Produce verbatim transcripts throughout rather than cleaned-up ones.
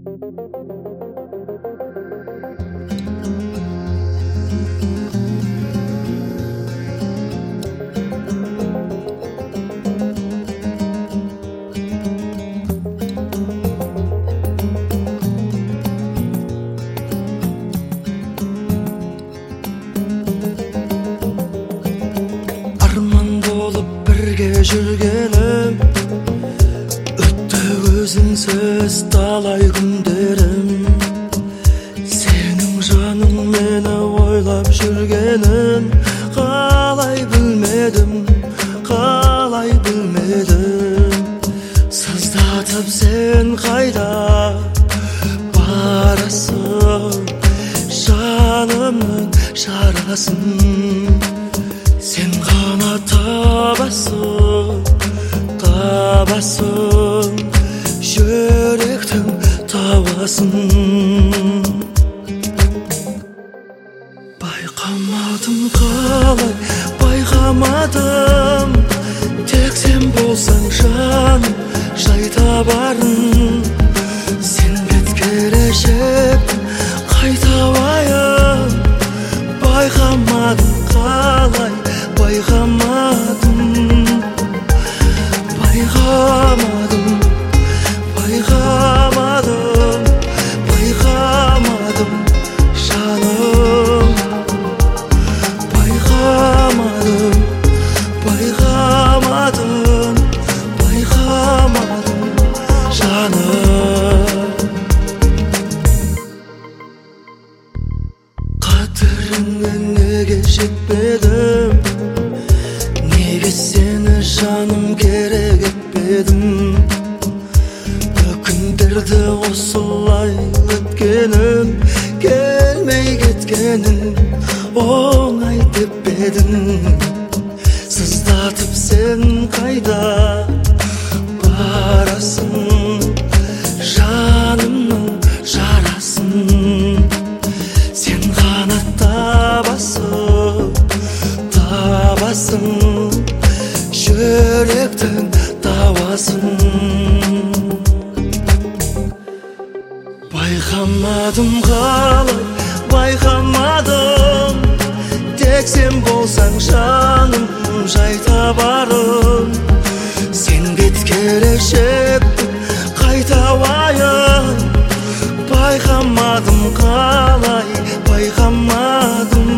жүргенім өтті өзіңсіз талай күндерім, сенің жаның мені ойлап жүргенін қалай білмедім, қалай білмедім. Сыздатып сен қайда барасың, жанымның жарасын сен ғана табасың, табасың, жүректің табасын. Байқамадым қалай, байқамадым, тек сен болсаң жаным жай табарын. Сен бет келешектің қайта уайым, байқамадым қалай, байқамадым, байқамадым, байқамадым, байқамадым жаным, байқамадым, байқамадым, байқамадым жаным. Қадіріңе неге жетпедім, неге сені жаным керек етпедім. Күндерді осылай өткенім, келмей кеткенін оңай деп едің. Сыздатып сен қайда барасың, жанымның жарасын сен ғана табасың, табасың, жүректің табасын. Байқамадым қалай, байқамадым, тек сен болсаң жаным жай табарым. Сен бет келешектің қайта уайым, байқамадым қалай, байқамадым,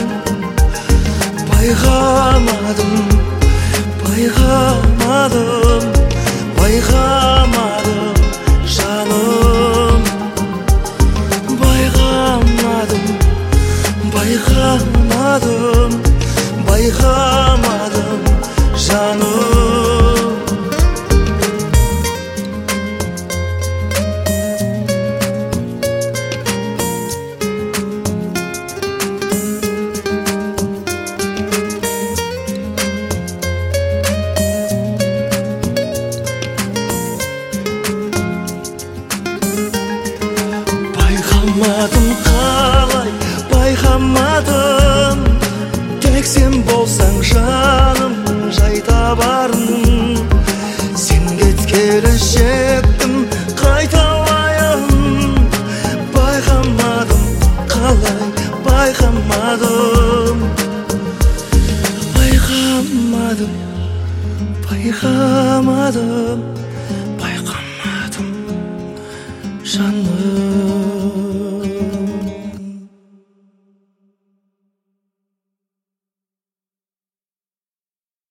байқамадым, байқамадым, байқамадым жаным, байқамадым, байқамадым, байқамадым жаным. Байқамадым қалай, байқамадым, тек сен болсаң жаным жай табарын. Сен кеткелі шектім қайта уайым, байқамадым қалай, байқамадым, байқамадым, байқамадым, байқамадым жаным.